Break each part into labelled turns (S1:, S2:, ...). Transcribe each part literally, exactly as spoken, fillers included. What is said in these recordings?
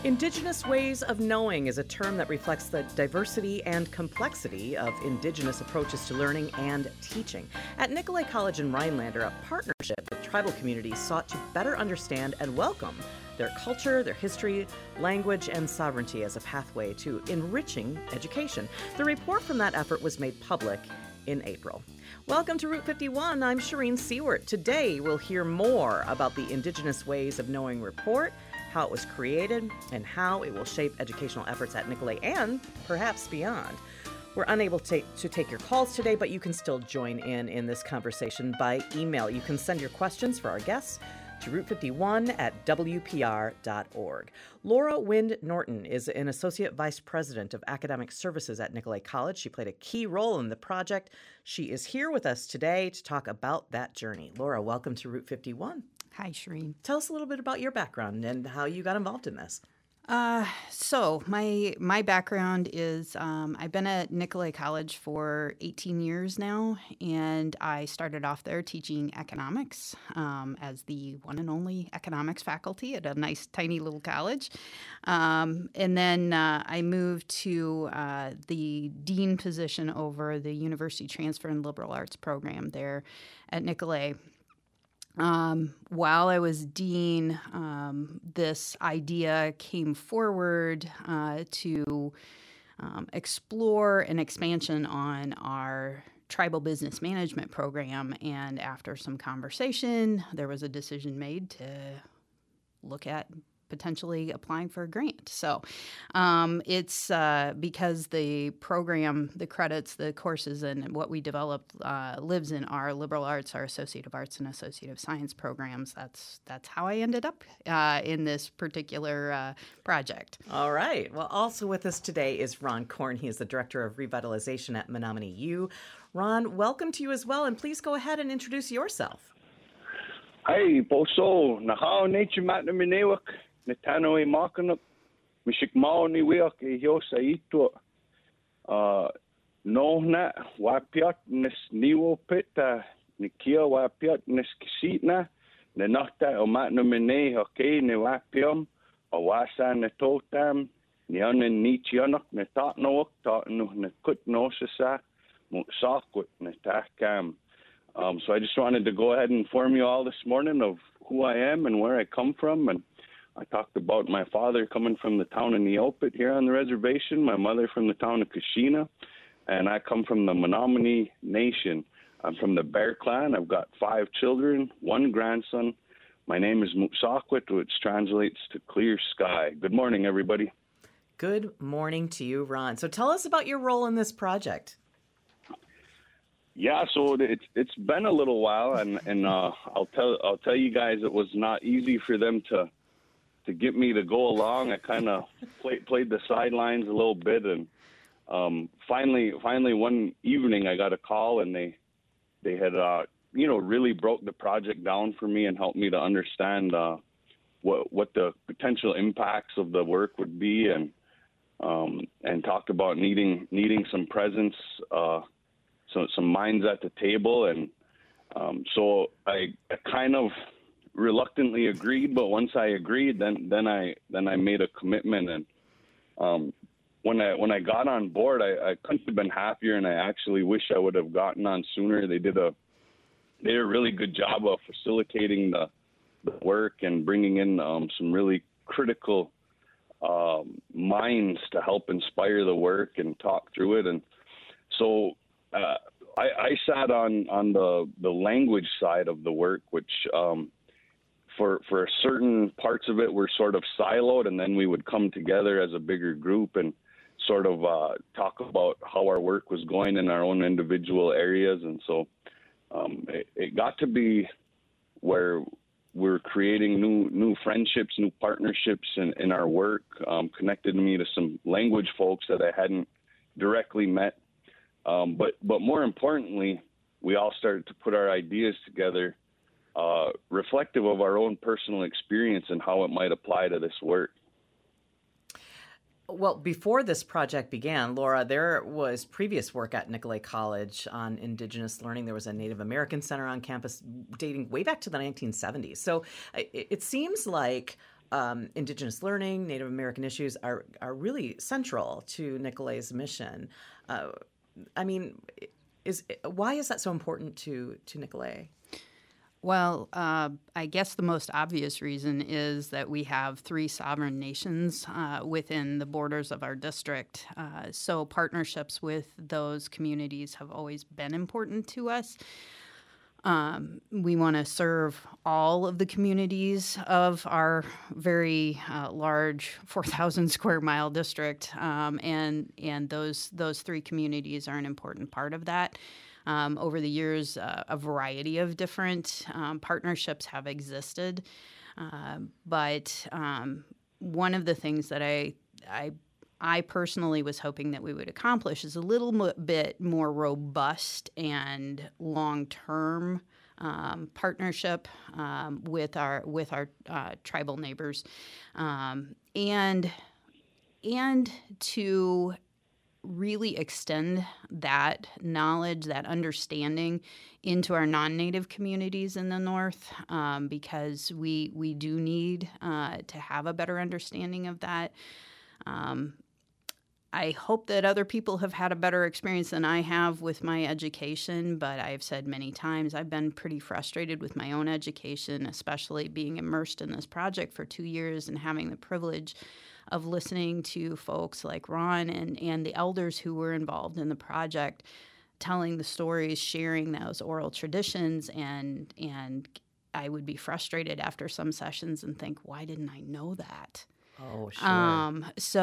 S1: Indigenous ways of knowing is a term that reflects the diversity and complexity of Indigenous approaches to learning and teaching. At Nicolet College in Rhinelander, a partnership with tribal communities sought to better understand and welcome their culture, their history, language, and sovereignty as a pathway to enriching education. The report from that effort was made public in April. Welcome to Route fifty-one. I'm Shireen Seward. Today, we'll hear more about the Indigenous Ways of Knowing report, how it was created, and how it will shape educational efforts at Nicolet and perhaps beyond. We're unable to take, to take your calls today, but you can still join in in this conversation by email. You can send your questions for our guests to route fifty-one at w p r dot org. Laura Wind Norton is an Associate Vice President of Academic Services at Nicolet College. She played a key role in the project. She is here with us today to talk about that journey. Laura, welcome to Route fifty-one.
S2: Hi, Shireen.
S1: Tell us a little bit about your background and how you got involved in this.
S2: Uh, so my my background is um, I've been at Nicolet College for eighteen years now, and I started off there teaching economics um, as the one and only economics faculty at a nice tiny little college. Um, and then uh, I moved to uh, the dean position over the University Transfer and Liberal Arts program there at Nicolet. Um, while I was dean, um, this idea came forward uh, to um, explore an expansion on our tribal business management program. And after some conversation, there was a decision made to look at potentially applying for a grant. So um, it's uh, because the program, the credits, the courses, and what we developed uh, lives in our liberal arts, our associative arts and associative science programs. That's that's how I ended up uh, in this particular uh, project.
S1: All right. Well, also with us today is Ron Korn. He is the Director of Revitalization at Menominee U. Ron, welcome to you as well, and please go ahead and introduce yourself.
S3: Hi, Boso. Nahao nature matnaminewak. Netano e makanuk, mishik mao ni wiak e hiosa ito. No na wapiat nes niwo pita nikia wapiat nes kisitna ne nahta o matnamine hoke ne wapiam o wasa ne totam ni anen ni chianak ne tatnoak tatnu ne kut no sasa mu sakwit ne takam. Um, so I just wanted to go ahead and inform you all this morning of who I am and where I come from. And I talked about my father coming from the town of Neopit here on the reservation, my mother from the town of Kashina, and I come from the Menominee Nation. I'm from the Bear Clan. I've got five children, one grandson. My name is Mutsakwit, which translates to clear sky. Good morning, everybody.
S1: Good morning to you, Ron. So tell us about your role in this project.
S3: Yeah, so it's it's been a little while, and and uh, I'll tell I'll tell you guys it was not easy for them to to get me to go along. I kind of play, played the sidelines a little bit, and um, finally, finally one evening I got a call, and they they had uh, you know really broke the project down for me and helped me to understand uh, what what the potential impacts of the work would be, and um, and talked about needing needing some presence, uh, so some minds at the table, and um, so I, I kind of reluctantly agreed, but once I agreed, then then I then I made a commitment, and um, when I when I got on board, I, I couldn't have been happier, and I actually wish I would have gotten on sooner. They did a they did a really good job of facilitating the, the work and bringing in um, some really critical um, minds to help inspire the work and talk through it, and so uh, I, I sat on on the the language side of the work, which um, For for certain parts of it, we're sort of siloed, and then we would come together as a bigger group and sort of uh, talk about how our work was going in our own individual areas. And so um, it, it got to be where we're creating new new friendships, new partnerships in, in our work, um, connected me to some language folks that I hadn't directly met. Um, but but more importantly, we all started to put our ideas together, Uh, reflective of our own personal experience and how it might apply to this work.
S1: Well, before this project began, Laura, there was previous work at Nicolet College on Indigenous learning. There was a Native American Center on campus dating way back to the nineteen seventies. So it, it seems like um, Indigenous learning, Native American issues are, are really central to Nicolet's mission. Uh, I mean, is why is that so important to, to Nicolet?
S2: Well, uh, I guess the most obvious reason is that we have three sovereign nations uh, within the borders of our district. Uh, so partnerships with those communities have always been important to us. Um, we want to serve all of the communities of our very uh, large four thousand square mile district, um, and and those those three communities are an important part of that. Um, over the years, uh, a variety of different um, partnerships have existed, uh, but um, one of the things that I, I I personally was hoping that we would accomplish is a little mo- bit more robust and long-term um, partnership um, with our with our uh, tribal neighbors, um, and and to really extend that knowledge, that understanding into our non-Native communities in the North, um, because we we do need uh, to have a better understanding of that. Um, I hope that other people have had a better experience than I have with my education, but I've said many times I've been pretty frustrated with my own education, especially being immersed in this project for two years and having the privilege of listening to folks like Ron and, and the elders who were involved in the project, telling the stories, sharing those oral traditions, and and I would be frustrated after some sessions and think, why didn't I know that?
S1: Oh, sure.
S2: Um,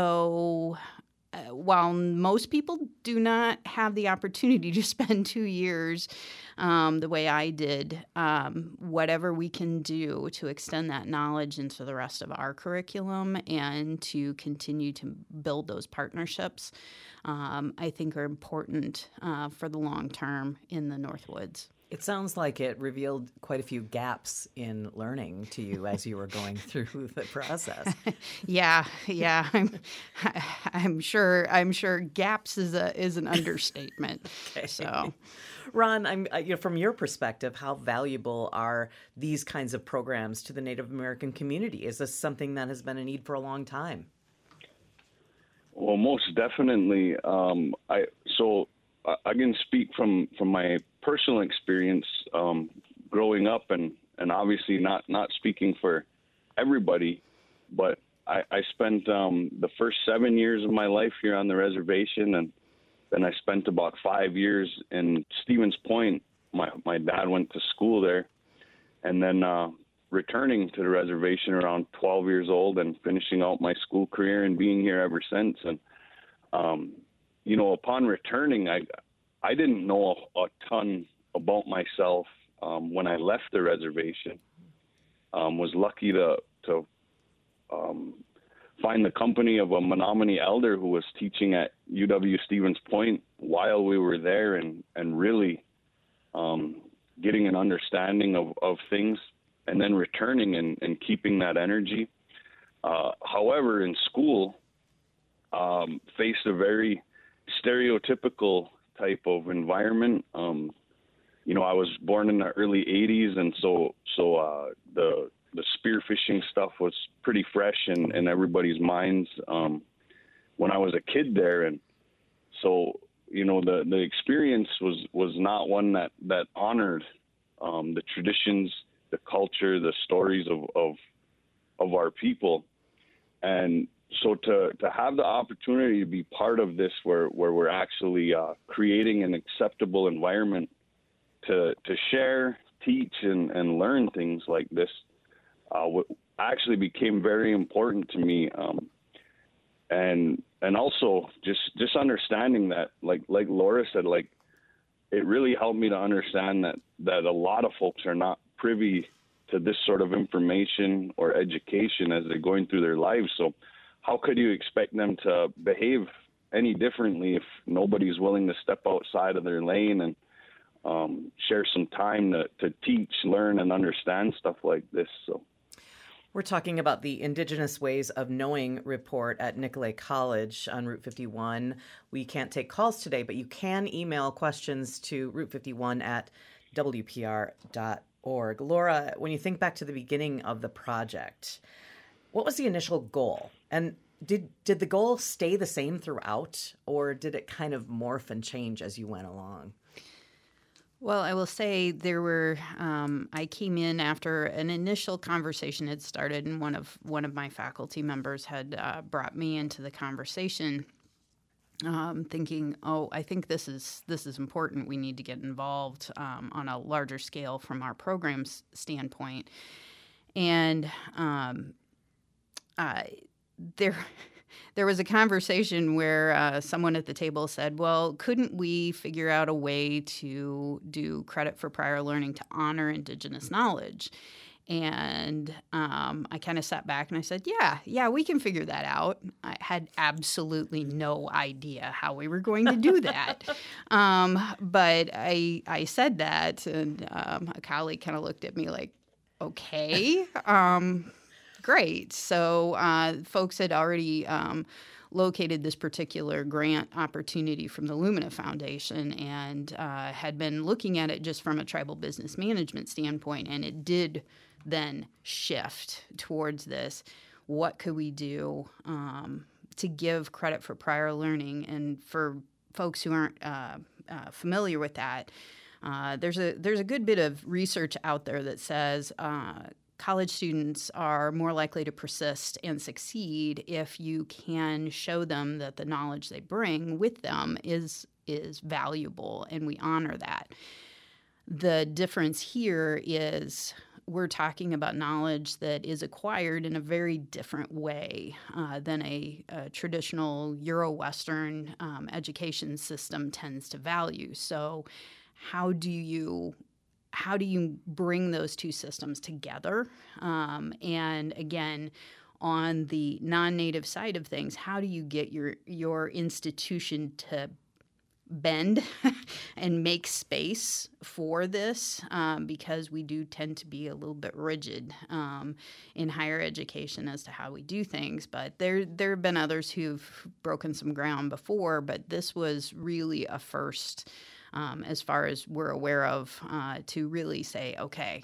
S2: so uh, while most people do not have the opportunity to spend two years um, the way I did, um, whatever we can do to extend that knowledge into the rest of our curriculum and to continue to build those partnerships, um, I think are important uh, for the long term in the Northwoods.
S1: It sounds like it revealed quite a few gaps in learning to you as you were going through the process.
S2: yeah, yeah, I'm, I'm sure. I'm sure gaps is a is an understatement.
S1: Okay.
S2: So,
S1: Ron, I'm uh, you know, from your perspective, how valuable are these kinds of programs to the Native American community? Is this something that has been a need for a long time?
S3: Well, most definitely. Um, I so I, I can speak from from my personal experience um, growing up, and, and obviously not, not speaking for everybody, but I, I spent um, the first seven years of my life here on the reservation, and then I spent about five years in Stevens Point. My, my dad went to school there, and then uh, returning to the reservation around twelve years old and finishing out my school career and being here ever since. And, um, you know, upon returning, I I didn't know a, a ton about myself um, when I left the reservation. Um, was lucky to to um, find the company of a Menominee elder who was teaching at U W Stevens Point while we were there, and and really um, getting an understanding of, of things, and then returning and, and keeping that energy. Uh, however, in school, um, faced a very stereotypical type of environment. Um, you know, I was born in the early eighties, and so so uh, the the spearfishing stuff was pretty fresh in, in everybody's minds um, when I was a kid there, and so you know the, the experience was, was not one that that honored um, the traditions, the culture, the stories of of, of our people, and so to, to have the opportunity to be part of this where, where we're actually uh, creating an acceptable environment to to share, teach, and, and learn things like this uh, actually became very important to me. Um, and and also just, just understanding that, like like Laura said, like it really helped me to understand that, that a lot of folks are not privy to this sort of information or education as they're going through their lives. So how could you expect them to behave any differently if nobody's willing to step outside of their lane and um, share some time to, to teach, learn, and understand stuff like this? So,
S1: we're talking about the Indigenous Ways of Knowing report at Nicolet College on Route fifty-one. We can't take calls today, but you can email questions to route fifty-one at w p r dot org. Laura, when you think back to the beginning of the project, What was the initial goal? And did did the goal stay the same throughout, or did it kind of morph and change as you went along?
S2: Well, I will say there were. Um, I came in after an initial conversation had started, and one of one of my faculty members had uh, brought me into the conversation, um, thinking, "Oh, I think this is this is important. We need to get involved um, on a larger scale from our program's standpoint." And um, I, there. There was a conversation where uh, someone at the table said, well, couldn't we figure out a way to do credit for prior learning to honor Indigenous knowledge? And um, I kind of sat back and I said, yeah, yeah, we can figure that out. I had absolutely no idea how we were going to do that. um, but I, I said that, and um, a colleague kind of looked at me like, okay. Um Great. So uh, folks had already um, located this particular grant opportunity from the Lumina Foundation and uh, had been looking at it just from a tribal business management standpoint, and it did then shift towards this. What could we do um, to give credit for prior learning? And for folks who aren't uh, uh, familiar with that, uh, there's a there's a good bit of research out there that says uh, college students are more likely to persist and succeed if you can show them that the knowledge they bring with them is is valuable, and we honor that. The difference here is we're talking about knowledge that is acquired in a very different way uh, than a, a traditional Euro-Western um, education system tends to value. So how do you How do you bring those two systems together? Um, and again, on the non-native side of things, how do you get your your institution to bend and make space for this? Um, because we do tend to be a little bit rigid um, in higher education as to how we do things. But there there have been others who've broken some ground before, but this was really a first. Um, as far as we're aware of, uh, to really say, okay,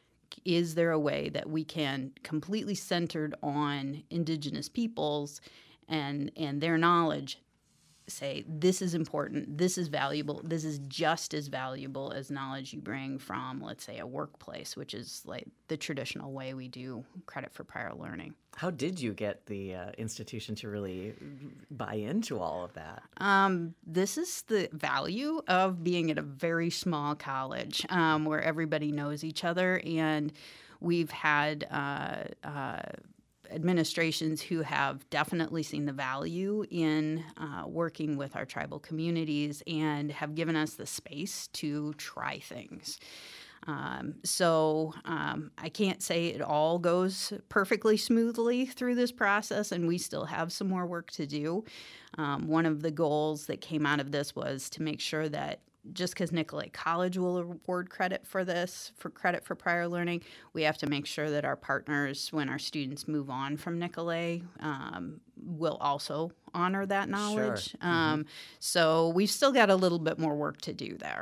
S2: is there a way that we can completely centered on Indigenous peoples and and their knowledge say this is important, this is valuable, this is just as valuable as knowledge you bring from, let's say, a workplace, which is like the traditional way we do credit for prior learning.
S1: How did you get the uh, institution to really buy into all of that?
S2: Um, this is the value of being at a very small college um, where everybody knows each other, and we've had uh, uh, administrations who have definitely seen the value in uh, working with our tribal communities and have given us the space to try things. Um, so um, I can't say it all goes perfectly smoothly through this process, and we still have some more work to do. Um, one of the goals that came out of this was to make sure that just because Nicolet College will award credit for this, for credit for prior learning, we have to make sure that our partners, when our students move on from Nicolet, um, will also honor that knowledge.
S1: Sure.
S2: Um,
S1: Mm-hmm.
S2: So we've still got a little bit more work to do there.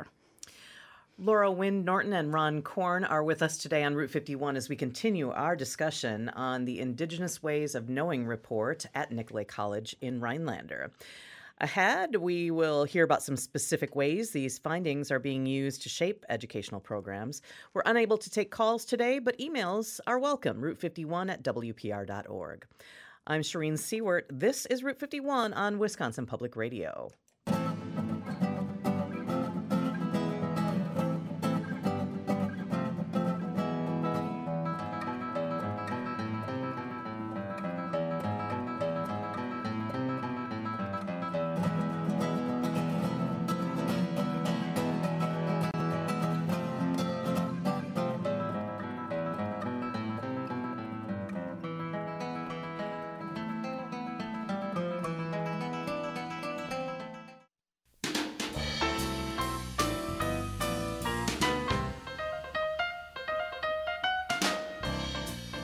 S1: Laura Wynn Norton and Ron Korn are with us today on Route fifty-one as we continue our discussion on the Indigenous Ways of Knowing report at Nicolet College in Rhinelander. Ahead, we will hear about some specific ways these findings are being used to shape educational programs. We're unable to take calls today, but emails are welcome, route fifty-one at w p r dot org. I'm Shireen Seward. This is Route fifty-one on Wisconsin Public Radio.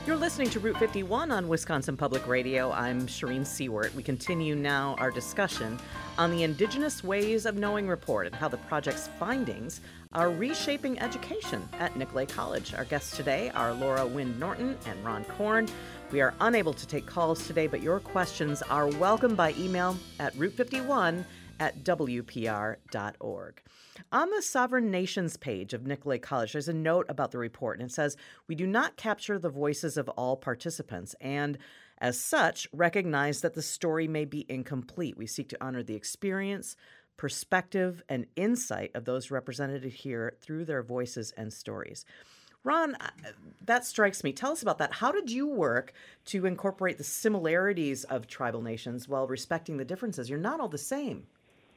S1: You're listening to Route fifty-one on Wisconsin Public Radio. I'm Shireen Seward. We continue now our discussion on the Indigenous Ways of Knowing report and how the project's findings are reshaping education at Nicolet College. Our guests today are Laura Wynn Norton and Ron Korn. We are unable to take calls today, but your questions are welcome by email at route fifty-one at w p r dot org. On the Sovereign Nations page of Nicolet College, there's a note about the report, and it says, "We do not capture the voices of all participants, and as such, recognize that the story may be incomplete. We seek to honor the experience, perspective, and insight of those represented here through their voices and stories." Ron, that strikes me. Tell us about that. How did you work to incorporate the similarities of tribal nations while respecting the differences? You're not all the same.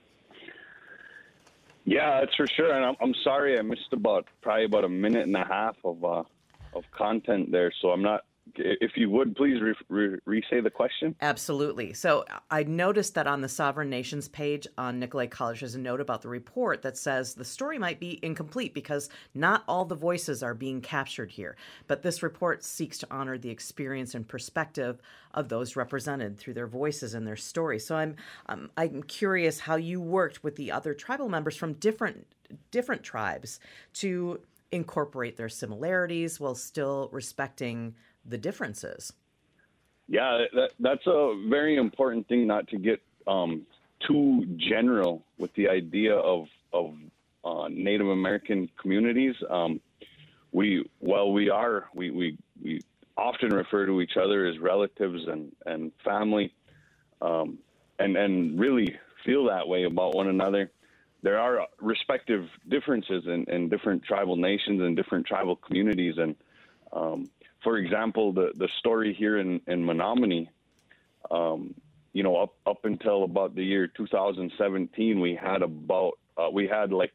S3: Yeah, that's for sure. And I'm, I'm sorry I missed about probably about a minute and a half of uh, of content there. So I'm not. If you would, please re- re- re-say the question.
S1: Absolutely. So I noticed that on the Sovereign Nations page on Nicolet College, there's a note about the report that says the story might be incomplete because not all the voices are being captured here. But this report seeks to honor the experience and perspective of those represented through their voices and their stories. So I'm um, I'm curious how you worked with the other tribal members from different different tribes to incorporate their similarities while still respecting the differences.
S3: Yeah, that, that's a very important thing, not to get um, too general with the idea of of uh, Native American communities. Um, we, while we are, we, we, we often refer to each other as relatives and, and family, um, and, and really feel that way about one another. There are respective differences in, in different tribal nations and different tribal communities. And um, for example, the, the story here in, in Menominee, um, you know, up, up until about the year two thousand seventeen, we had about, uh, we had like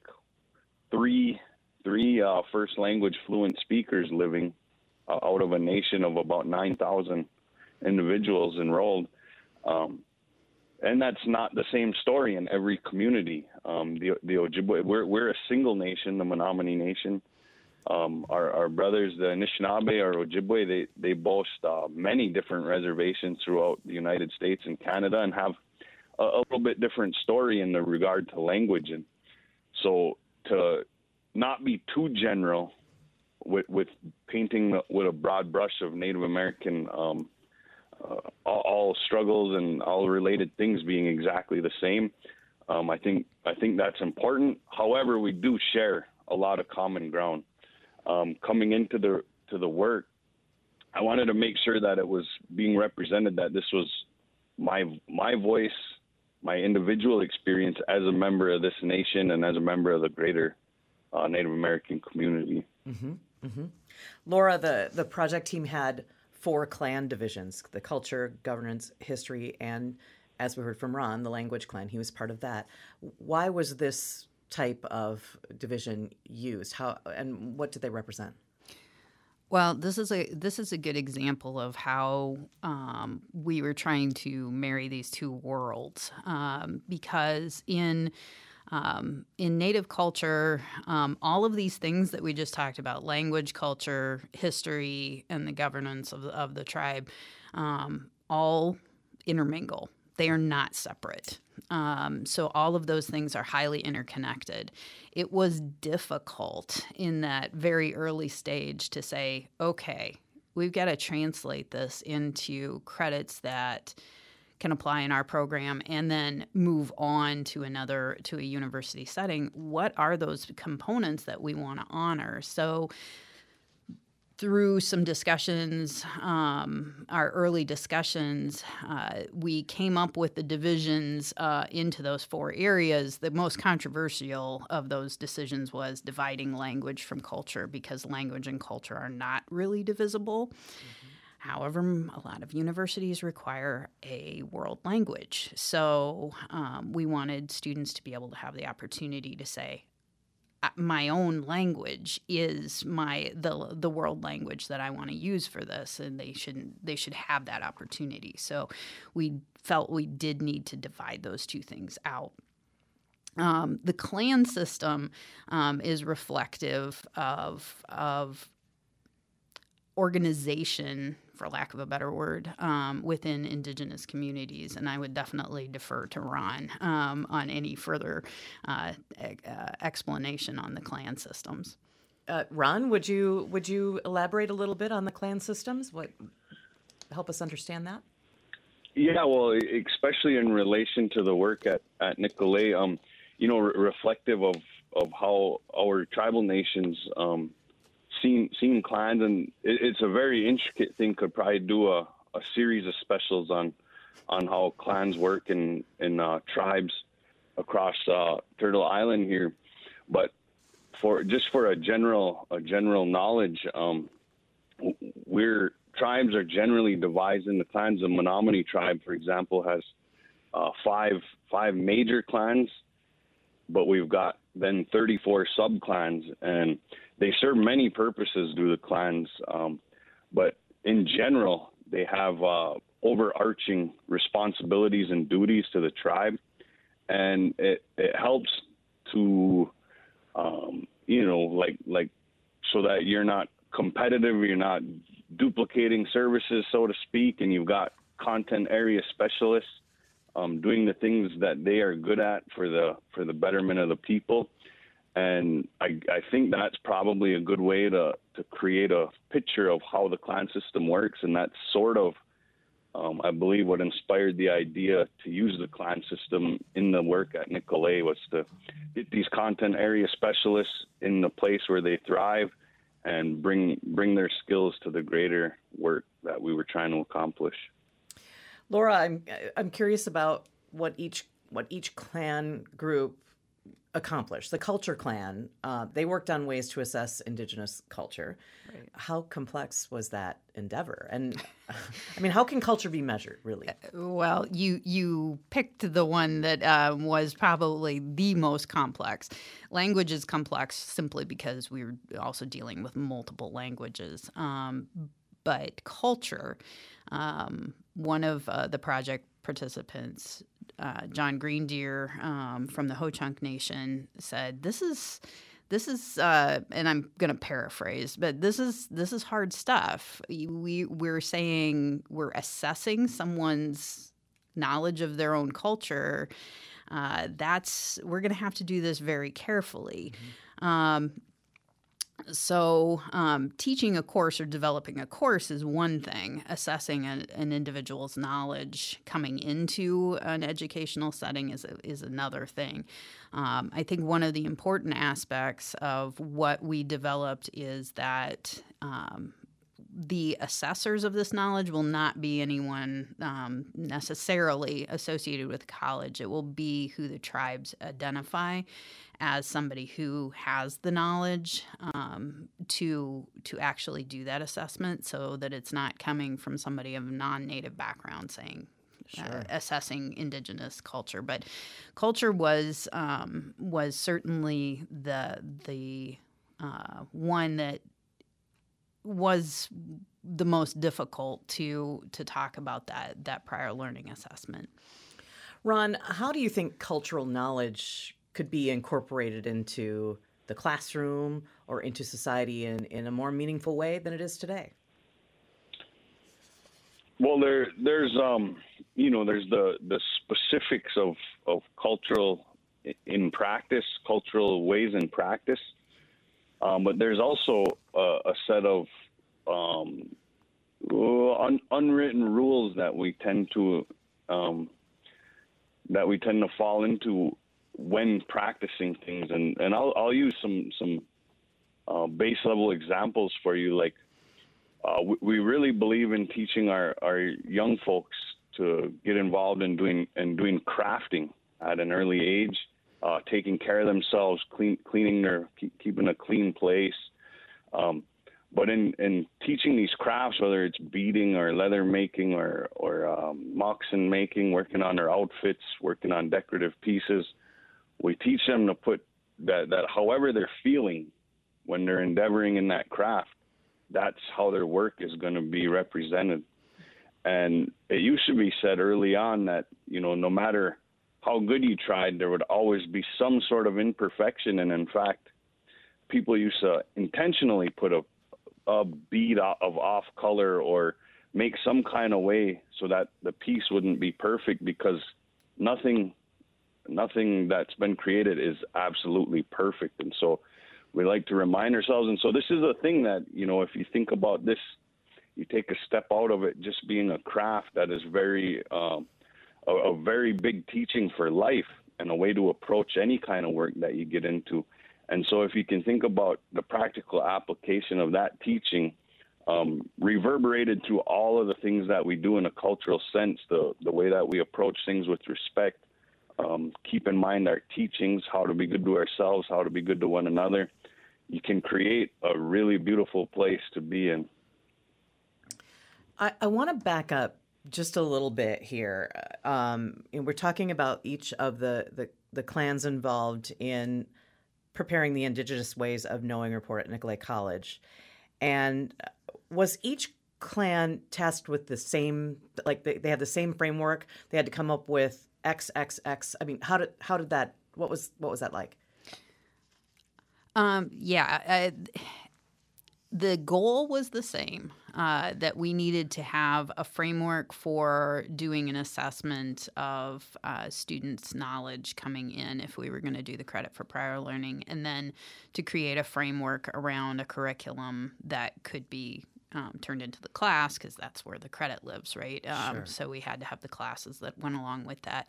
S3: three, three uh, first language fluent speakers living uh, out of a nation of about nine thousand individuals enrolled. Um, and that's not the same story in every community. Um, the, the Ojibwe, we're, we're a single nation, the Menominee Nation. Um, our, our brothers, the Anishinaabe or Ojibwe, they, they boast uh, many different reservations throughout the United States and Canada and have a, a little bit different story in the regard to language. And so to not be too general with, with painting with a broad brush of Native American, um, uh, all, all struggles and all related things being exactly the same, um, I think I think that's important. However, we do share a lot of common ground. Um, coming into the to the work, I wanted to make sure that it was being represented, that this was my my voice, my individual experience as a member of this nation and as a member of the greater uh, Native American community.
S1: Mm-hmm, mm-hmm. Laura, the, the project team had four clan divisions: the culture, governance, history, and, as we heard from Ron, the language clan. He was part of that. Why was this type of division used? How and what did they represent?
S2: Well, this is a this is a good example of how um, we were trying to marry these two worlds, um, because in um, in Native culture, um, all of these things that we just talked about, language, culture, history, and the governance of, of the tribe, um, all intermingle. They are not separate. Um, so all of those things are highly interconnected. It was difficult in that very early stage to say, okay, we've got to translate this into credits that can apply in our program and then move on to another, to a university setting. What are those components that we want to honor? So through some discussions, um, our early discussions, uh, we came up with the divisions uh, into those four areas. The most controversial of those decisions was dividing language from culture, because language and culture are not really divisible. Mm-hmm. However, a lot of universities require a world language. So um, we wanted students to be able to have the opportunity to say, my own language is my the the world language that I want to use for this, and they shouldn't they should have that opportunity. So we felt we did need to divide those two things out. Um, the clan system um, is reflective of of organization, for lack of a better word, um, within Indigenous communities. And I would definitely defer to Ron um, on any further uh, uh, explanation on the clan systems.
S1: Uh, Ron, would you would you elaborate a little bit on the clan systems? What help us understand that?
S3: Yeah, well, especially in relation to the work at at Nicolet, um, you know, re- reflective of of how our tribal nations um, seen seen clans, and it, it's a very intricate thing. Could probably do a, a series of specials on on how clans work in in uh, tribes across uh, Turtle Island here, but for just for a general a general knowledge, um, we're tribes are generally divided into clans. The Menominee tribe, for example, has uh, five five major clans, but we've got then thirty-four sub-clans, and they serve many purposes through the clans. Um, but in general, they have uh, overarching responsibilities and duties to the tribe, and it, it helps to, um, you know, like like so that you're not competitive, you're not duplicating services, so to speak, and you've got content area specialists um, doing the things that they are good at for the for the betterment of the people. And I, I think that's probably a good way to, to create a picture of how the clan system works. And that's sort of, um, I believe, what inspired the idea to use the clan system in the work at Nicolet, was to get these content area specialists in the place where they thrive and bring bring their skills to the greater work that we were trying to accomplish.
S1: Laura, I'm I'm curious about what each what each clan group accomplished. The Culture Clan, uh, they worked on ways to assess Indigenous culture. Right. How complex was that endeavor? And I mean, how can culture be measured, really?
S2: Well, you you picked the one that um, was probably the most complex. Language is complex simply because we were also dealing with multiple languages. Um, but culture, um, one of uh, the project participants, uh, John Greendeer um, from the Ho-Chunk Nation, said, "This is, this is," uh, and I'm going to paraphrase, but this is this is hard stuff. We we're saying we're assessing someone's knowledge of their own culture. Uh, that's we're going to have to do this very carefully. Mm-hmm. Um, So um, teaching a course or developing a course is one thing. Assessing a, an individual's knowledge coming into an educational setting is a, is another thing. Um, I think one of the important aspects of what we developed is that um, the assessors of this knowledge will not be anyone um, necessarily associated with college. It will be who the tribes identify as somebody who has the knowledge um, to to actually do that assessment, so that it's not coming from somebody of non-native background saying, sure. uh, assessing Indigenous culture. But culture was um, was certainly the the uh, one that was the most difficult to to talk about that that prior learning assessment.
S1: Ron, how do you think cultural knowledge could be incorporated into the classroom or into society in, in a more meaningful way than it is today?
S3: Well, there there's um you know there's the, the specifics of, of cultural in practice, cultural ways in practice, um, but there's also a, a set of um, un, unwritten rules that we tend to um, that we tend to fall into when practicing things, and, and I'll I'll use some some uh, base level examples for you. Like uh, we, we really believe in teaching our, our young folks to get involved in doing and doing crafting at an early age, uh, taking care of themselves, clean cleaning their keep, keeping a clean place. Um, but in, in teaching these crafts, whether it's beading or leather making or or um, moccasin making, working on their outfits, working on decorative pieces, we teach them to put that, that however they're feeling when they're endeavoring in that craft, that's how their work is going to be represented. And it used to be said early on that, you know, no matter how good you tried, there would always be some sort of imperfection. And in fact, people used to intentionally put a a bead of off color or make some kind of way so that the piece wouldn't be perfect, because nothing nothing that's been created is absolutely perfect. And so we like to remind ourselves. And so this is a thing that, you know, if you think about this, you take a step out of it just being a craft that is very, um, a, a very big teaching for life and a way to approach any kind of work that you get into. And so if you can think about the practical application of that teaching, um, reverberated through all of the things that we do in a cultural sense, the, the way that we approach things with respect, um, keep in mind our teachings, how to be good to ourselves, how to be good to one another, you can create a really beautiful place to be in.
S1: I, I want to back up just a little bit here. Um, and we're talking about each of the, the, the clans involved in preparing the Indigenous ways of knowing report at Nicolet College. And was each clan tasked with the same, like they, they had the same framework? They had to come up with X, X, X. I mean, how did, how did that, what was, what was that like?
S2: Um, yeah, uh, the goal was the same, uh, that we needed to have a framework for doing an assessment of uh, students' knowledge coming in if we were going to do the credit for prior learning, and then to create a framework around a curriculum that could be um, turned into the class, because that's where the credit lives, right? Um,
S1: Sure.
S2: So we had to have the classes that went along with that.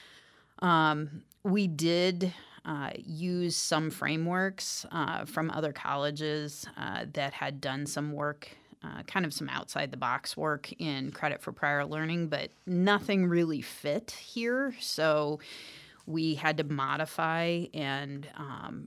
S2: Um, we did uh, use some frameworks uh, from other colleges uh, that had done some work, uh, kind of some outside the box work in credit for prior learning, but nothing really fit here. So we had to modify, and um,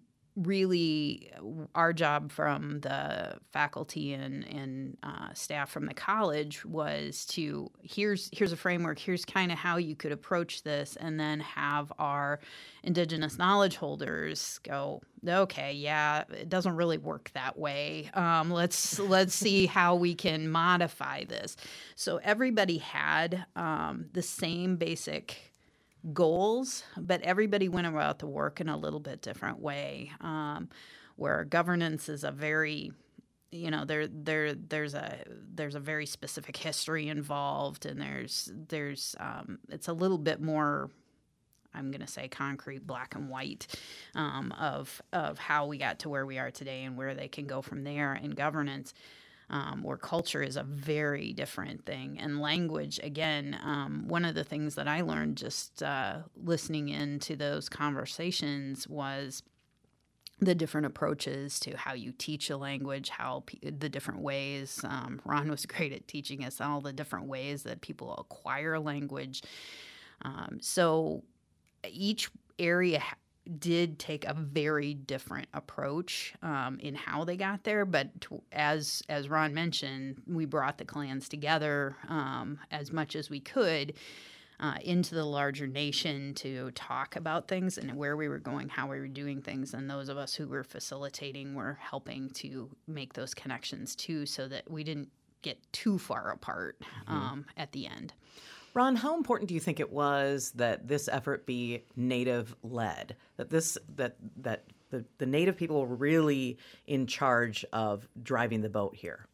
S2: really our job from the faculty and, and uh, staff from the college was to here's here's a framework, here's kind of how you could approach this, and then have our Indigenous knowledge holders go, okay, yeah, it doesn't really work that way. Um, let's let's see how we can modify this. So everybody had um, the same basic goals, but everybody went about the work in a little bit different way. Um, where governance is a very, you know, there there there's a there's a very specific history involved, and there's there's um, it's a little bit more, I'm going to say, concrete, black and white, um, of of how we got to where we are today and where they can go from there in governance. Um, where culture is a very different thing. And language, again, um, one of the things that I learned just uh, listening into those conversations was the different approaches to how you teach a language, how pe- the different ways. Um, Ron was great at teaching us all the different ways that people acquire a language. Um, so each area ha- did take a very different approach um, in how they got there. But to, as as Ron mentioned, we brought the clans together um, as much as we could uh, into the larger nation to talk about things and where we were going, how we were doing things. And those of us who were facilitating were helping to make those connections too, so that we didn't get too far apart um, mm-hmm. at the end.
S1: Ron, how important do you think it was that this effort be Native-led? That this that that the, the Native people were really in charge of driving the boat here?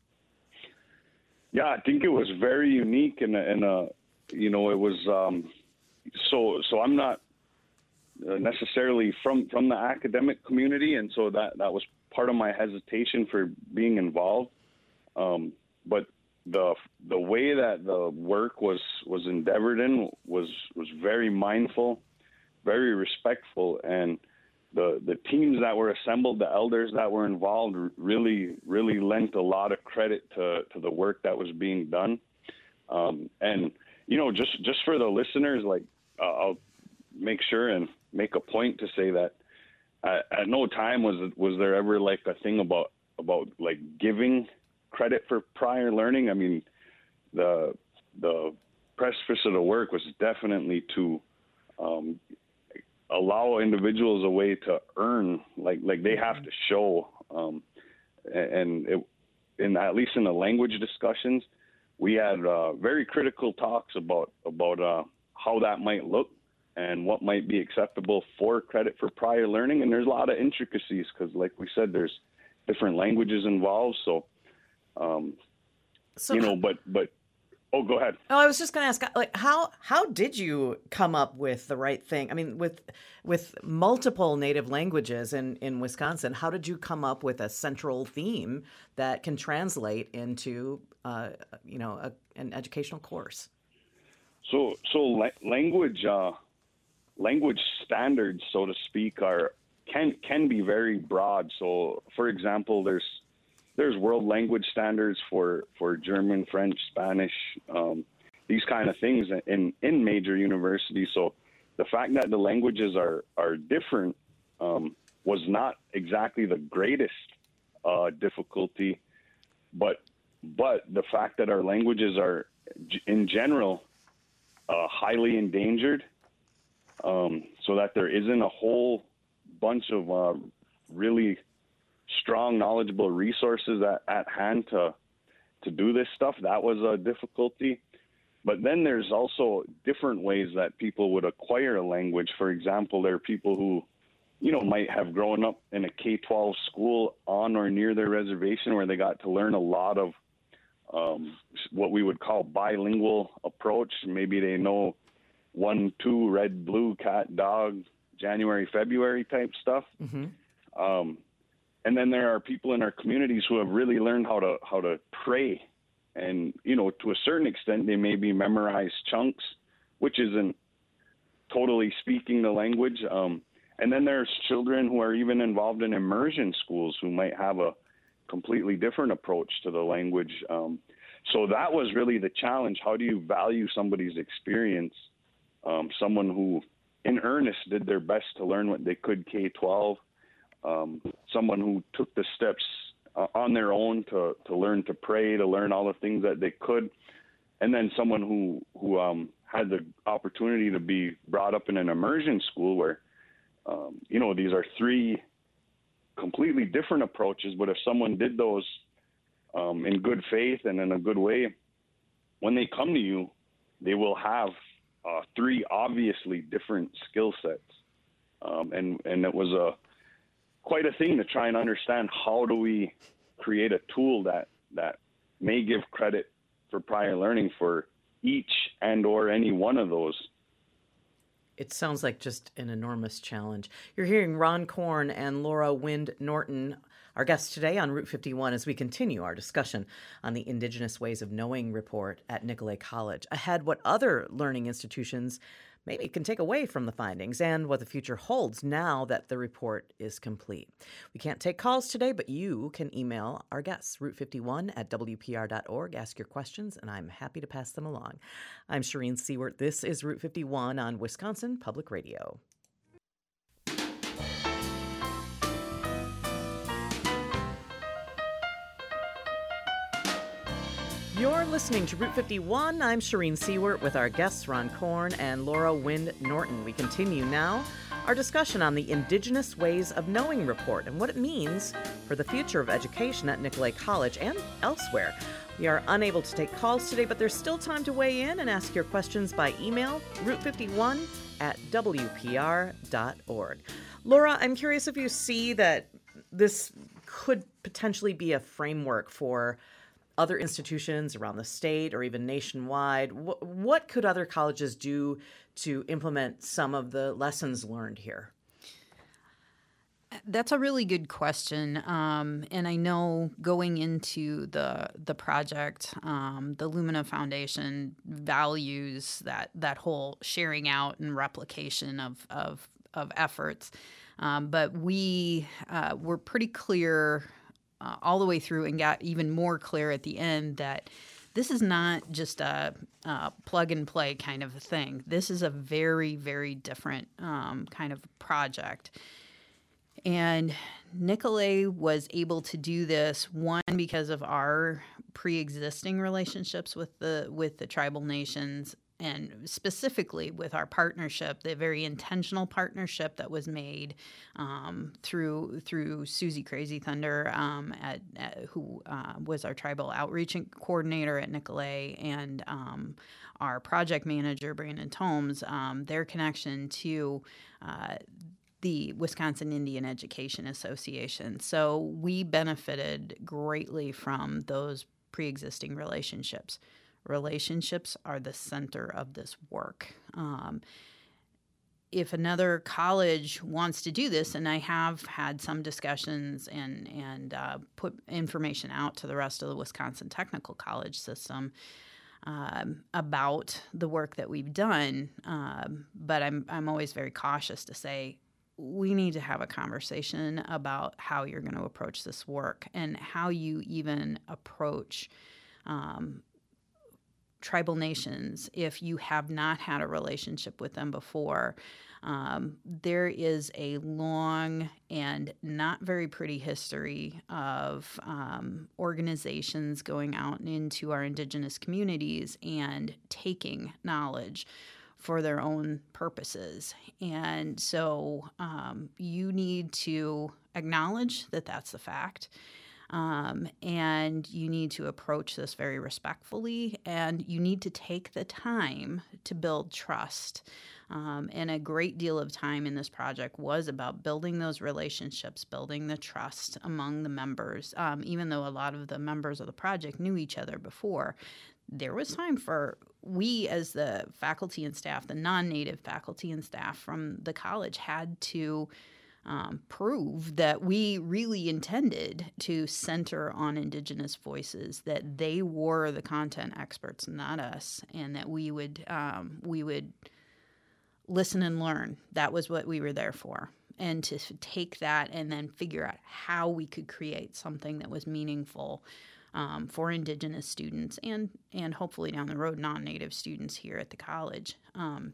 S3: Yeah, I think it was very unique, and and uh, you know, it was um, so so. I'm not necessarily from from the academic community, and so that that was part of my hesitation for being involved, um, but. The the way that the work was, was endeavored in was was very mindful, very respectful, and the the teams that were assembled, the elders that were involved, really really lent a lot of credit to, to the work that was being done. Um, and you know, just just for the listeners, like uh, I'll make sure and make a point to say that at, at no time was was there ever like a thing about about like giving credit for prior learning. I mean, the the precipice of the work was definitely to um, allow individuals a way to earn, like like they have to show, um, and it, in at least in the language discussions, we had uh, very critical talks about about uh, how that might look and what might be acceptable for credit for prior learning. And there's a lot of intricacies because, like we said, there's different languages involved, so. Um,
S1: So,
S3: you know, but but oh, go ahead.
S1: oh, I was just going to ask, like, how how did you come up with the right thing? I mean, with with multiple native languages in, in Wisconsin, how did you come up with a central theme that can translate into, uh, you know, a, an educational course?
S3: So so la- language uh, language standards, so to speak, are can can be very broad. So, for example, there's there's world language standards for, for German, French, Spanish, um, these kind of things in, in major universities. So the fact that the languages are, are different um, was not exactly the greatest uh, difficulty, but but the fact that our languages are, in general, uh, highly endangered, um, so that there isn't a whole bunch of uh, really strong, knowledgeable resources at, at hand to to do this stuff. That was a difficulty. But then there's also different ways that people would acquire a language. For example, there are people who, you know, might have grown up in a K twelve school on or near their reservation where they got to learn a lot of um, what we would call bilingual approach. Maybe they know one, two, red, blue, cat, dog, January, February type stuff. Mm-hmm. Um, And then there are people in our communities who have really learned how to how to pray, and you know, to a certain extent, they maybe memorize chunks, which isn't totally speaking the language. Um, and then there's children who are even involved in immersion schools who might have a completely different approach to the language. Um, so that was really the challenge. How do you value somebody's experience? Um, someone who, in earnest, did their best to learn what they could K twelve. Um, someone who took the steps uh, on their own to, to learn to pray, to learn all the things that they could, and then someone who who um, had the opportunity to be brought up in an immersion school where, um, you know, these are three completely different approaches, but if someone did those um, in good faith and in a good way, when they come to you, they will have uh, three obviously different skill sets. Um, and, and it was a quite a thing to try and understand how do we create a tool that that may give credit for prior learning for each and or any one of those.
S1: It sounds like just an enormous challenge. You're hearing Ron Korn and Laura Wind Norton, our guests today on Route fifty-one, as we continue our discussion on the Indigenous Ways of Knowing report at Nicolet College. Ahead, what other learning institutions maybe can take away from the findings and what the future holds now that the report is complete. We can't take calls today, but you can email our guests, route fifty-one at w p r dot org. Ask your questions, and I'm happy to pass them along. I'm Shireen Seward. This is Route fifty-one on Wisconsin Public Radio. You're listening to Route fifty-one. I'm Shireen Seward with our guests Ron Korn and Laura Wind Norton. We continue now our discussion on the Indigenous Ways of Knowing report and what it means for the future of education at Nicolet College and elsewhere. We are unable to take calls today, but there's still time to weigh in and ask your questions by email, route fifty-one at w p r dot org. Laura, I'm curious if you see that this could potentially be a framework for other institutions around the state or even nationwide. What, what could other colleges do to implement some of the lessons learned here?
S2: That's a really good question. Um, and I know going into the the project, um, the Lumina Foundation values that that whole sharing out and replication of of, of efforts. Um, but we uh, were pretty clear Uh, all the way through and got even more clear at the end that this is not just a, a plug and play kind of a thing. This is a very, very different um, kind of project. And Nicolet was able to do this, one, because of our pre-existing relationships with the with the tribal nations, and specifically with our partnership, the very intentional partnership that was made um, through through Susie Crazy Thunder, um, at, at, who uh, was our tribal outreach coordinator at Nicolet, and um, our project manager, Brandon Tomes, um, their connection to uh, the Wisconsin Indian Education Association. So we benefited greatly from those pre-existing relationships. Relationships are the center of this work. Um, if another college wants to do this, and I have had some discussions and, and uh, put information out to the rest of the Wisconsin Technical College system um, about the work that we've done, um, but I'm, I'm always very cautious to say, we need to have a conversation about how you're going to approach this work and how you even approach um, tribal nations if you have not had a relationship with them before. Um, there is a long and not very pretty history of um, organizations going out into our indigenous communities and taking knowledge for their own purposes. And so um, you need to acknowledge that that's the fact. Um, and you need to approach this very respectfully, and you need to take the time to build trust. Um, and a great deal of time in this project was about building those relationships, building the trust among the members. Um, even though a lot of the members of the project knew each other before, there was time for we as the faculty and staff, the non-native faculty and staff from the college had to Um, prove that we really intended to center on Indigenous voices, that they were the content experts, not us, and that we would um, we would listen and learn. That was what we were there for, and to take that and then figure out how we could create something that was meaningful um, for Indigenous students and and hopefully down the road non-native students here at the college. Um,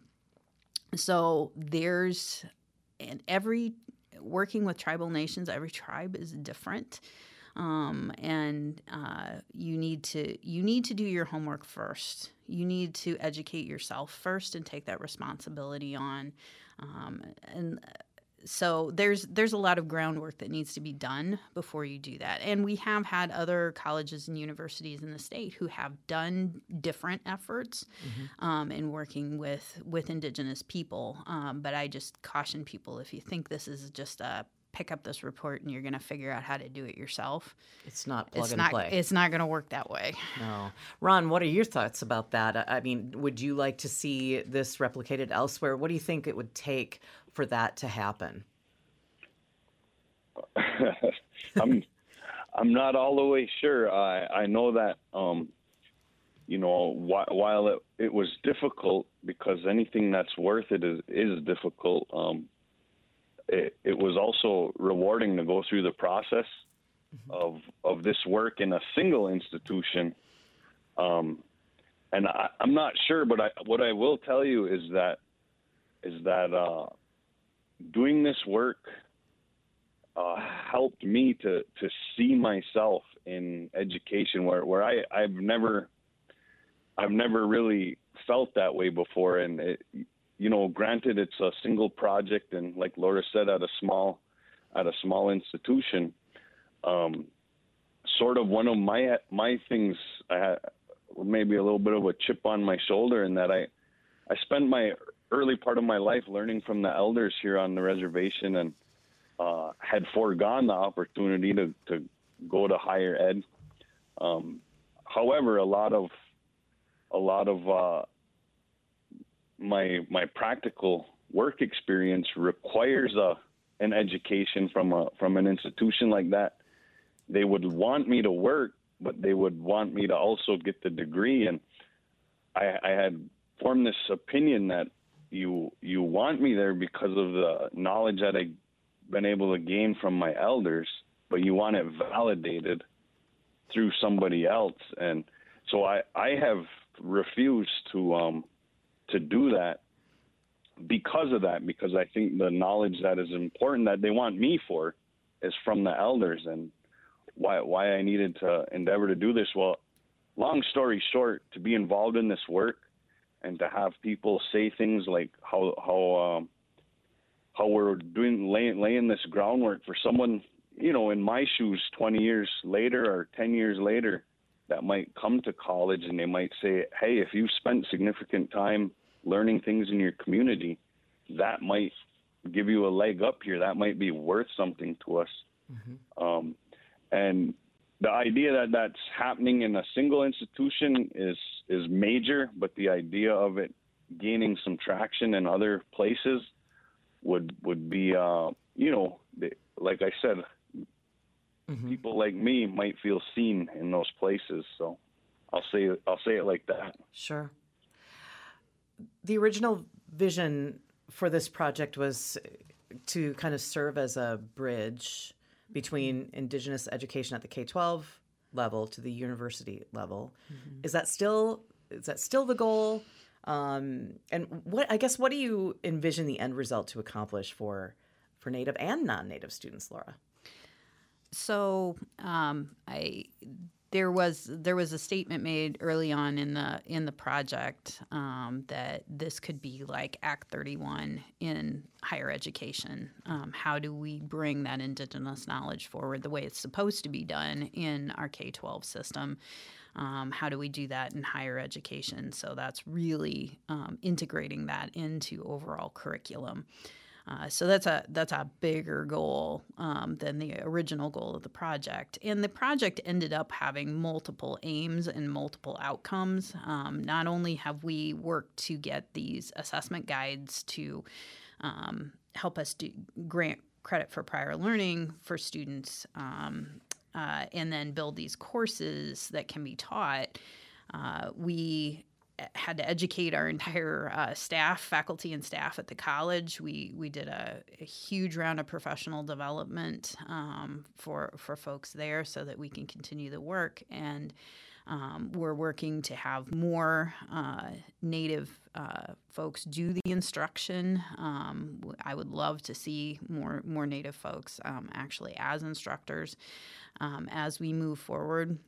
S2: so there's and every working with tribal nations, every tribe is different, um, and uh, you need to you need to do your homework first. You need to educate yourself first and take that responsibility on. Um, and so there's there's a lot of groundwork that needs to be done before you do that. And we have had other colleges and universities in the state who have done different efforts mm-hmm. um, in working with, with Indigenous people. Um, but I just caution people, if you think this is just a pick up this report and you're going to figure out how to do it yourself,
S1: it's not plug
S2: it's
S1: and
S2: not,
S1: play.
S2: It's not going to work that way.
S1: No. Ron, what are your thoughts about that? I mean, would you like to see this replicated elsewhere? What do you think it would take for that to happen?
S3: I'm I'm not all the way sure. I I know that um, you know wh- while it, it was difficult, because anything that's worth it is is difficult. Um, it it was also rewarding to go through the process mm-hmm. of of this work in a single institution. Um, and I, I'm not sure, but I, what I will tell you is that is that uh, doing this work uh, helped me to, to see myself in education, where, where I, I've never I've never really felt that way before. And it, you know, granted, it's a single project, and like Laura said, at a small at a small institution. Um, sort of one of my my things, I had maybe a little bit of a chip on my shoulder, in that I I spent my early part of my life learning from the elders here on the reservation, and uh, had foregone the opportunity to, to go to higher ed. Um, however, a lot of a lot of uh, my my practical work experience requires a an education from a from an institution like that. They would want me to work, but they would want me to also get the degree. And I, I had formed this opinion that you you want me there because of the knowledge that I've been able to gain from my elders, but you want it validated through somebody else. And so I, I have refused to um, to do that because of that, because I think the knowledge that is important that they want me for is from the elders. And why why I needed to endeavor to do this, well, long story short, to be involved in this work and to have people say things like how how um, how we're doing laying laying this groundwork for someone, you know, in my shoes twenty years later or ten years later, that might come to college and they might say, hey, if you spent significant time learning things in your community, that might give you a leg up here. That might be worth something to us. Mm-hmm. Um, and the idea that that's happening in a single institution is is major, but the idea of it gaining some traction in other places would would be, uh, you know, like I said, mm-hmm. people like me might feel seen in those places. So I'll say I'll say it like that.
S1: Sure. The original vision for this project was to kind of serve as a bridge between Indigenous education at the K twelve level to the university level. Mm-hmm. Is that still is that still the goal? Um, and what I guess what do you envision the end result to accomplish for for Native and non-Native students, Laura?
S2: So um, I there was there was a statement made early on in the in the project um, that this could be like Act thirty-one in higher education. Um, how do we bring that Indigenous knowledge forward the way it's supposed to be done in our K twelve system? Um, how do we do that in higher education? So that's really um, integrating that into overall curriculum. Uh, so that's a that's a bigger goal um, than the original goal of the project. And the project ended up having multiple aims and multiple outcomes. Um, not only have we worked to get these assessment guides to um, help us do, grant credit for prior learning for students, um, uh, and then build these courses that can be taught, uh, we had to educate our entire uh, staff, faculty and staff at the college. We we did a, a huge round of professional development um, for for folks there so that we can continue the work. And um, we're working to have more uh, Native uh, folks do the instruction. Um, I would love to see more more Native folks um, actually as instructors um, as we move forward.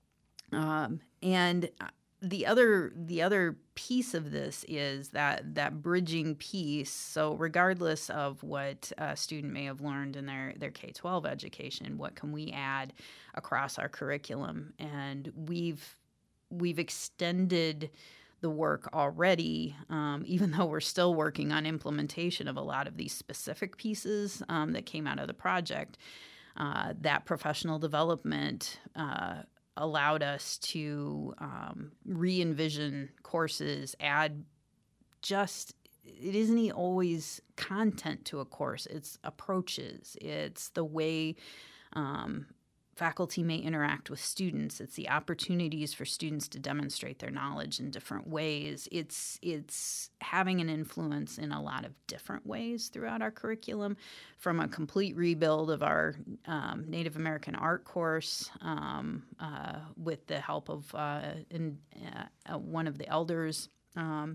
S2: Um, and The other the other piece of this is that that bridging piece. So regardless of what a student may have learned in their, their K twelve education, what can we add across our curriculum? And we've we've extended the work already, um, even though we're still working on implementation of a lot of these specific pieces um, that came out of the project. Uh, that professional development uh, allowed us to um, re-envision courses, add just, it isn't always content to a course, it's approaches, it's the way um, faculty may interact with students, it's the opportunities for students to demonstrate their knowledge in different ways. It's it's having an influence in a lot of different ways throughout our curriculum, from a complete rebuild of our um, Native American art course um, uh, with the help of uh, in, uh, one of the elders, um,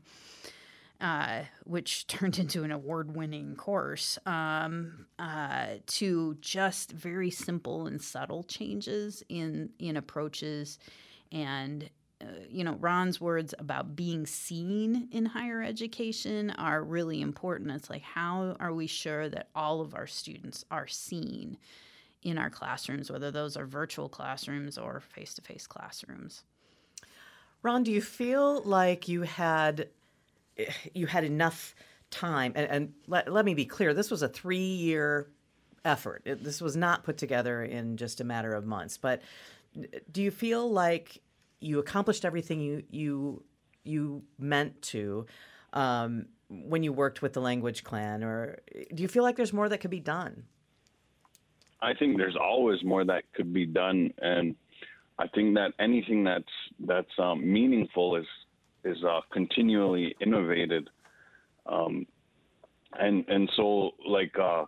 S2: Uh, which turned into an award-winning course, um, uh, to just very simple and subtle changes in in approaches. And, uh, you know, Ron's words about being seen in higher education are really important. It's like, how are we sure that all of our students are seen in our classrooms, whether those are virtual classrooms or face-to-face classrooms?
S1: Ron, do you feel like you had... you had enough time, and, and let, let me be clear, this was a three-year effort. It, this was not put together in just a matter of months. But do you feel like you accomplished everything you you you meant to um, when you worked with the Language Clan, or do you feel like there's more that could be done?
S3: I think there's always more that could be done, and I think that anything that's that's um, meaningful is is uh, continually innovated. Um, and and so, like, uh,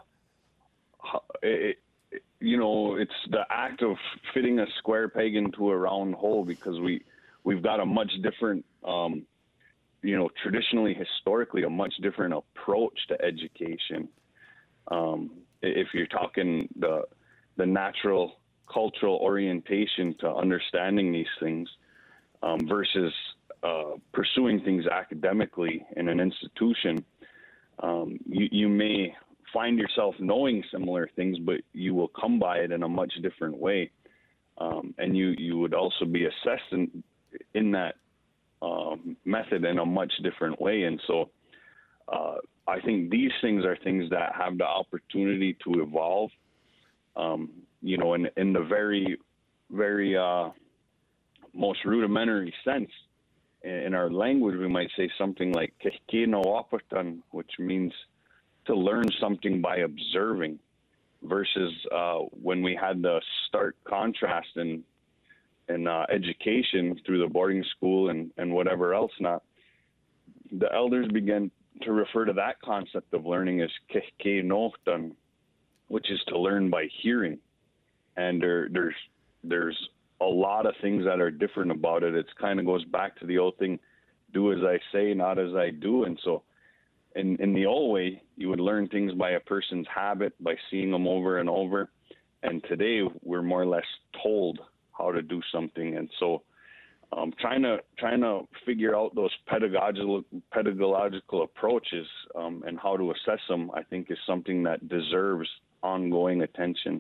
S3: it, it, you know, it's the act of fitting a square peg into a round hole, because we, we've got a much different, um, you know, traditionally, historically, a much different approach to education. Um, if you're talking the, the natural cultural orientation to understanding these things um, versus Uh, pursuing things academically in an institution, um, you, you may find yourself knowing similar things, but you will come by it in a much different way. Um, and you, you would also be assessed in, in that um, method in a much different way. And so uh, I think these things are things that have the opportunity to evolve. Um, you know, in in the very, very uh, most rudimentary sense. In our language, we might say something like "kehkinoapatan," which means to learn something by observing, versus uh, when we had the stark contrast in in uh, education through the boarding school and, and whatever else not. The elders began to refer to that concept of learning as kehkinohtan, which is to learn by hearing. And there, there's there's a lot of things that are different about it. It kind of goes back to the old thing, do as I say, not as I do. And so in, in the old way, you would learn things by a person's habit, by seeing them over and over. And today we're more or less told how to do something. And so um, trying to trying to figure out those pedagogical pedagogical approaches um, and how to assess them, I think, is something that deserves ongoing attention.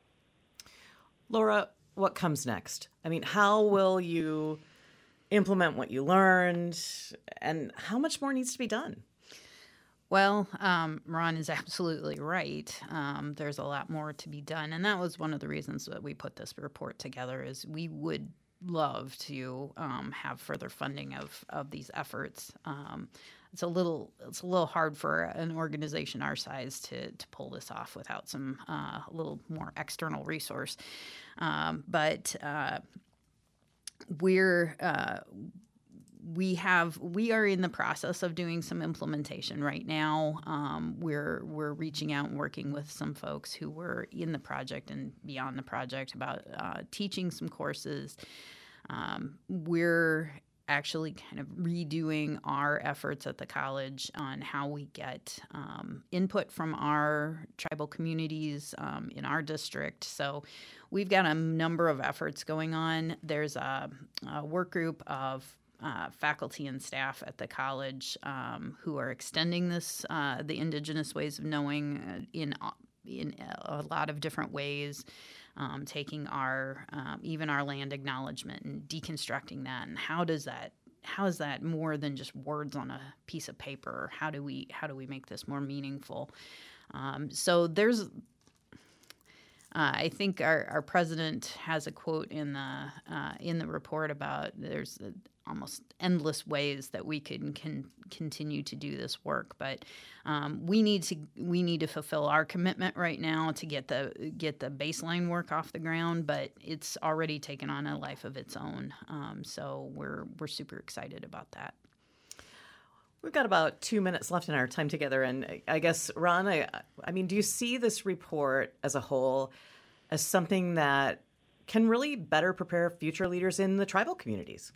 S1: Laura, what comes next? I mean, how will you implement what you learned, and how much more needs to be done?
S2: Well, um, Ron is absolutely right. Um, there's a lot more to be done, and that was one of the reasons that we put this report together. Is we would love to um, have further funding of of these efforts. Um, it's a little it's a little hard for an organization our size to to pull this off without some uh, a little more external resource. Um, but uh, we're uh, we have we are in the process of doing some implementation right now. Um, we're we're reaching out and working with some folks who were in the project and beyond the project about uh, teaching some courses. Um, we're actually kind of redoing our efforts at the college on how we get um, input from our tribal communities um, in our district. So we've got a number of efforts going on. There's a, a work group of uh, faculty and staff at the college um, who are extending this, uh, the Indigenous ways of knowing uh, in in a lot of different ways. Um, taking our um, even our land acknowledgement and deconstructing that, and how does that how is that more than just words on a piece of paper? How do we how do we make this more meaningful? Um, so there's, uh, I think our, our president has a quote in the uh, in the report about there's a, almost endless ways that we can can continue to do this work, but um, we need to we need to fulfill our commitment right now to get the get the baseline work off the ground. But it's already taken on a life of its own, um, so we're we're super excited about that.
S1: We've got about two minutes left in our time together, and I guess, Ron, I, I mean, do you see this report as a whole as something that can really better prepare future leaders in the tribal communities?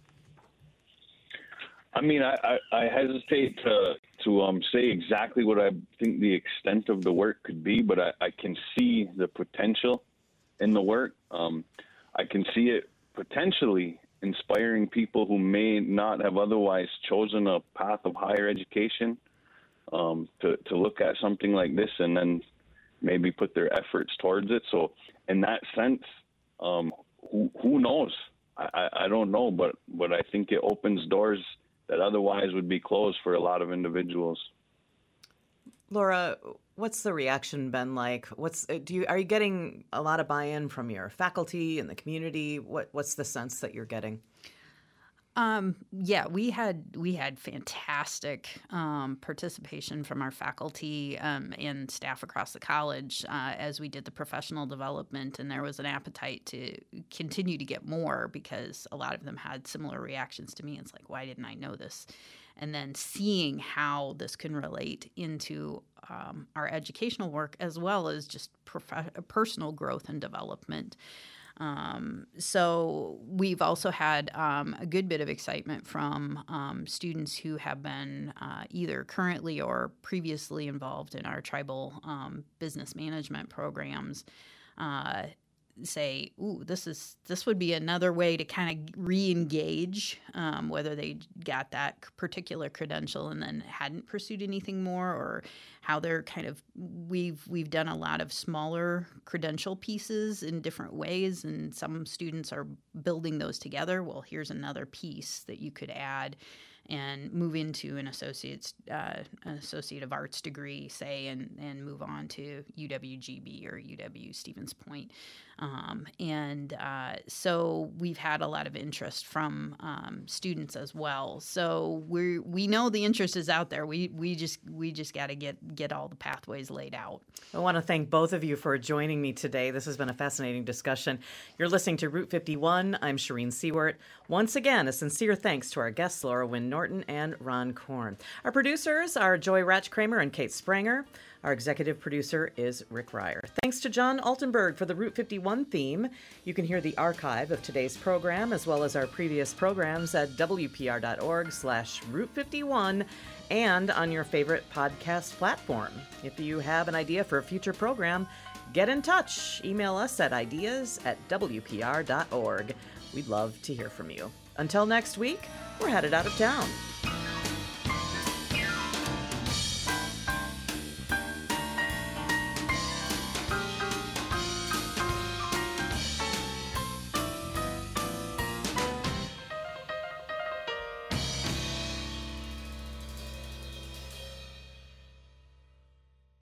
S3: I mean, I, I, I hesitate to to um, say exactly what I think the extent of the work could be, but I, I can see the potential in the work. Um, I can see it potentially inspiring people who may not have otherwise chosen a path of higher education um, to, to look at something like this and then maybe put their efforts towards it. So in that sense, um, who, who knows? I, I don't know, but, but I think it opens doors that otherwise would be closed for a lot of individuals.
S1: Laura, what's the reaction been like? What's do you are you getting a lot of buy-in from your faculty and the community? What what's the sense that you're getting?
S2: Um, yeah, we had we had fantastic um, participation from our faculty um, and staff across the college uh, as we did the professional development, and there was an appetite to continue to get more because a lot of them had similar reactions to me. It's like, why didn't I know this? And then seeing how this can relate into um, our educational work as well as just prof- personal growth and development. Um, so we've also had um, a good bit of excitement from um, students who have been uh, either currently or previously involved in our tribal um, business management programs. Uh, say, ooh, this is this would be another way to kind of re-engage, um, whether they got that particular credential and then hadn't pursued anything more, or how they're kind of we've we've done a lot of smaller credential pieces in different ways, and some students are building those together. Well, here's another piece that you could add and move into an associate's uh, an associate of arts degree, say, and and move on to U W G B or U W Stevens Point. Um, and uh, so we've had a lot of interest from um, students as well. So we we know the interest is out there. We we just we just got to get get all the pathways laid out.
S1: I want to thank both of you for joining me today. This has been a fascinating discussion. You're listening to Route fifty-one. I'm Shireen Sewart. Once again, a sincere thanks to our guests, Laura Wynn Norton and Ron Korn. Our producers are Joy Ratch-Kramer and Kate Spranger. Our executive producer is Rick Ryer. Thanks to John Altenberg for the Route fifty-one theme. You can hear the archive of today's program as well as our previous programs at W P R dot org slash Route fifty-one and on your favorite podcast platform. If you have an idea for a future program, get in touch. Email us at ideas at W P R dot org. We'd love to hear from you. Until next week, we're headed out of town.